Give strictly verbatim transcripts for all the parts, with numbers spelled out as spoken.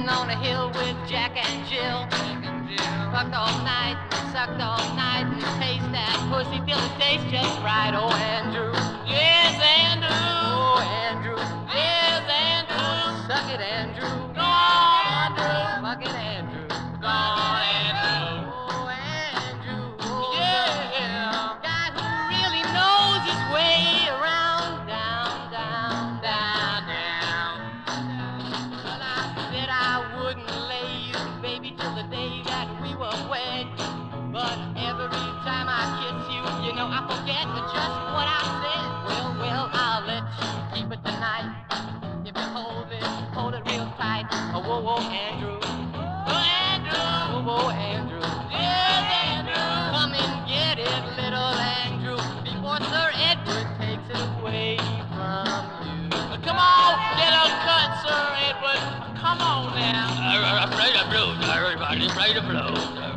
On a hill with Jack and Jill. Fucked all night, sucked all night, and taste that pussy till it tastes just right. Oh, Andrew, yes, Andrew. Oh, Andrew, yes, Andrew. Suck it, Andrew. Go on, Andrew. Fuck it, Andrew. Go on, Andrew. Oh, Andrew. Oh, yeah. Guy who really knows his way around, down, down, down, down. Well, I said I wouldn't lay you, baby, till the day that we were wed. But every time I kiss you, you know I forget just what I said. Well, well, I'll let you keep it tonight. If you hold it, hold it real tight. Oh, whoa, whoa, Andrew. Oh, Andrew. Whoa, whoa, Andrew. Yes, Andrew. Come and get it, little Andrew, before Sir Edward takes it away from you. Come on, get a cut, Sir Edward. Come on now. I'm ready to blow, everybody. Ready to blow.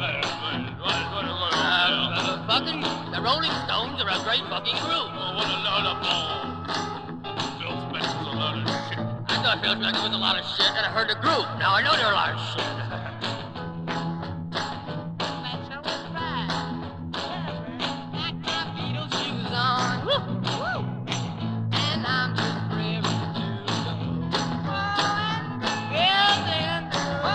Uh, fucking, the Rolling Stones are a great fucking group. Oh, what a lot of balls. Phil Spencer's a lot of shit. I thought Phil Spector was a lot of shit, and I heard the group. Now I know they're a lot of shit. That's how it's right. Got my Beatles shoes on. Woo, woo. And I'm just ready to go. Yes, Andrew.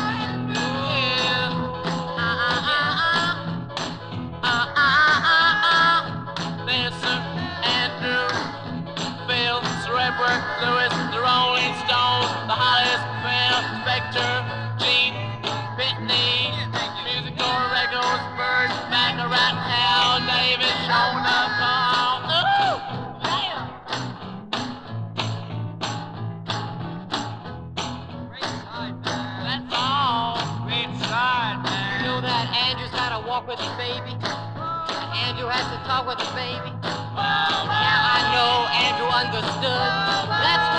Yeah. Ah, ah, ah, ah. Ah, ah, ah, ah. There's Sir Andrew, Phil, Sir Edward, Lewis, the Rolling Stones, the Hollis, Phil, Spector, Gene, Pitney, Musical Regals, Bird, Baccarat, Hal, David, Shona, Paul. Ooh, damn. That's all. Great side, man. You know that Andrew's gotta walk with his baby? Andrew has to talk with his baby? Yeah, I know Andrew understood. Let's